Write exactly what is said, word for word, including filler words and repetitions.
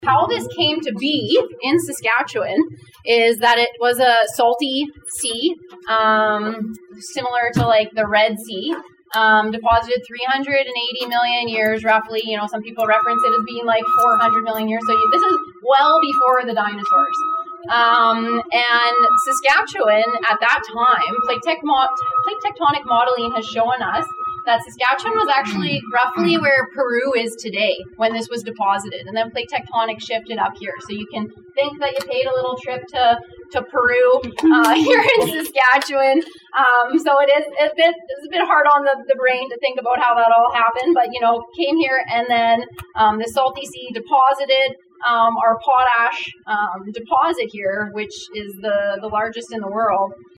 How this came to be in Saskatchewan is that it was a salty sea, um, similar to like the Red Sea, um, deposited three hundred eighty million years roughly. You know, some people reference it as being like four hundred million years. So you, this is well before the dinosaurs. Um, and Saskatchewan at that time, plate, tecmo- plate tectonic modeling has shown us that Saskatchewan was actually roughly where Peru is today when this was deposited. And then plate tectonic shifted up here. So you can think that you paid a little trip to, to Peru uh, here in Saskatchewan. Um, so it is a bit, it's a bit hard on the, the brain to think about how that all happened. But, you know, came here and then um, the salty sea deposited um, our potash um, deposit here, which is the, the largest in the world.